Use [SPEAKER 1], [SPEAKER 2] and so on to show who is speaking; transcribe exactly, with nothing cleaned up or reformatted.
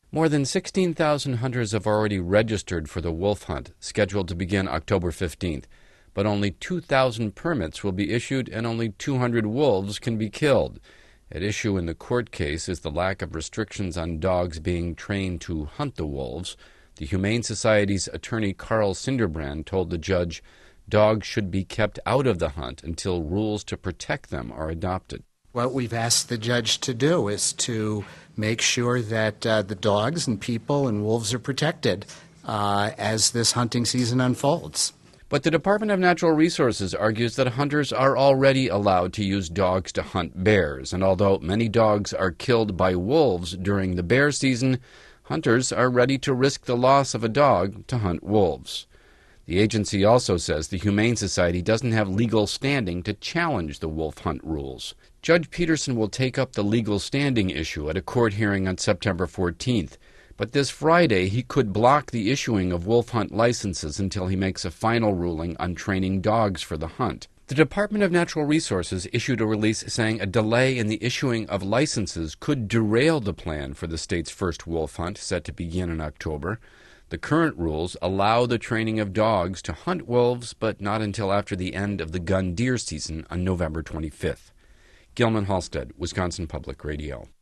[SPEAKER 1] More than sixteen thousand hunters have already registered for the wolf hunt, scheduled to begin October fifteenth. But only two thousand permits will be issued and only two hundred wolves can be killed. At issue in the court case is the lack of restrictions on dogs being trained to hunt the wolves. The Humane Society's attorney Carl Sinderbrand told the judge dogs should be kept out of the hunt until rules to protect them are adopted.
[SPEAKER 2] What we've asked the judge to do is to make sure that uh, the dogs and people and wolves are protected uh, as this hunting season unfolds.
[SPEAKER 1] But the Department of Natural Resources argues that hunters are already allowed to use dogs to hunt bears, and although many dogs are killed by wolves during the bear season, hunters are ready to risk the loss of a dog to hunt wolves. The agency also says the Humane Society doesn't have legal standing to challenge the wolf hunt rules. Judge Peterson will take up the legal standing issue at a court hearing on September fourteenth. But this Friday, he could block the issuing of wolf hunt licenses until he makes a final ruling on training dogs for the hunt. The Department of Natural Resources issued a release saying a delay in the issuing of licenses could derail the plan for the state's first wolf hunt, set to begin in October. The current rules allow the training of dogs to hunt wolves, but not until after the end of the gun deer season on November twenty-fifth. Gilman Halstead, Wisconsin Public Radio.